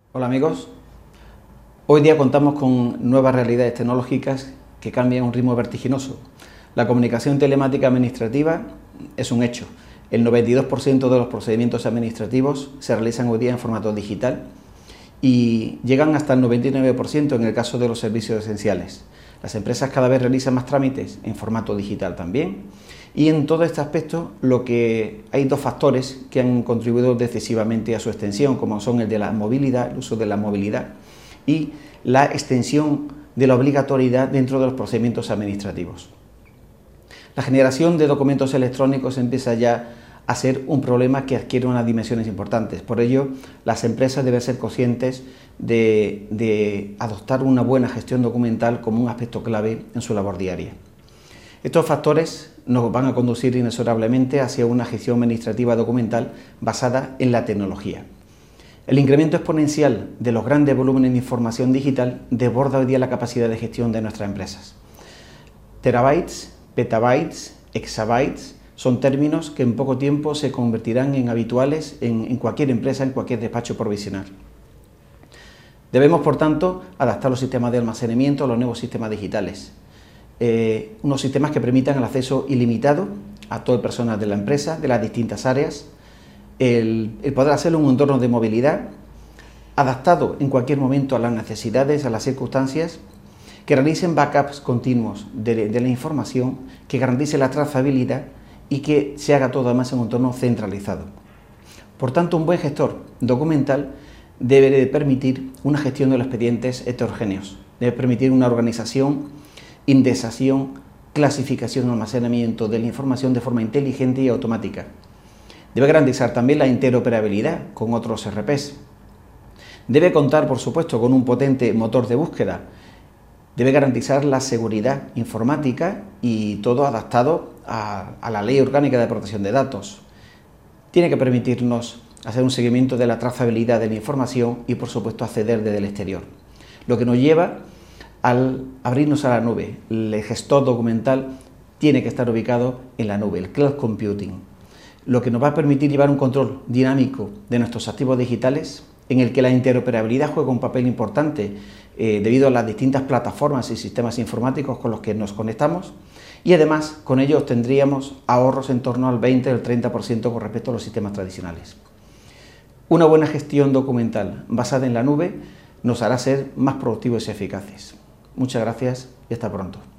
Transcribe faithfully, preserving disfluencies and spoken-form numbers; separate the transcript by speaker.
Speaker 1: Hola amigos, hoy día contamos con nuevas realidades tecnológicas que cambian a un ritmo vertiginoso. La comunicación telemática administrativa es un hecho. El noventa y dos por ciento de los procedimientos administrativos se realizan hoy día en formato digital y llegan hasta el noventa y nueve por ciento en el caso de los servicios esenciales. Las empresas cada vez realizan más trámites en formato digital también, y en todo este aspecto lo que hay dos factores que han contribuido decisivamente a su extensión, como son el de la movilidad, el uso de la movilidad y la extensión de la obligatoriedad dentro de los procedimientos administrativos. La generación de documentos electrónicos empieza ya a ser un problema que adquiere unas dimensiones importantes. Por ello, las empresas deben ser conscientes de, de adoptar una buena gestión documental como un aspecto clave en su labor diaria. Estos factores nos van a conducir inexorablemente hacia una gestión administrativa documental basada en la tecnología. El incremento exponencial de los grandes volúmenes de información digital desborda hoy día la capacidad de gestión de nuestras empresas. Terabytes, petabytes, exabytes son términos que en poco tiempo se convertirán en habituales en, en cualquier empresa, en cualquier despacho provisional. Debemos, por tanto, adaptar los sistemas de almacenamiento a los nuevos sistemas digitales. Eh, unos sistemas que permitan el acceso ilimitado a todo el personal de la empresa, de las distintas áreas, el, el poder hacerlo en un entorno de movilidad, adaptado en cualquier momento a las necesidades, a las circunstancias, que realicen backups continuos de, de la información, que garantice la trazabilidad y que se haga todo además en un entorno centralizado. Por tanto, un buen gestor documental debe de permitir una gestión de los expedientes heterogéneos, debe permitir una organización, indexación, clasificación y almacenamiento de la información de forma inteligente y automática. Debe garantizar también la interoperabilidad con otros E R Pes. Debe contar, por supuesto, con un potente motor de búsqueda. Debe garantizar la seguridad informática y todo adaptado a, a la Ley Orgánica de Protección de Datos. Tiene que permitirnos hacer un seguimiento de la trazabilidad de la información y, por supuesto, acceder desde el exterior. Lo que nos lleva al abrirnos a la nube. El gestor documental tiene que estar ubicado en la nube, el cloud computing, lo que nos va a permitir llevar un control dinámico de nuestros activos digitales, en el que la interoperabilidad juega un papel importante eh, debido a las distintas plataformas y sistemas informáticos con los que nos conectamos, y además con ello obtendríamos ahorros en torno al veinte al treinta por ciento con respecto a los sistemas tradicionales. Una buena gestión documental basada en la nube nos hará ser más productivos y eficaces. Muchas gracias y hasta pronto.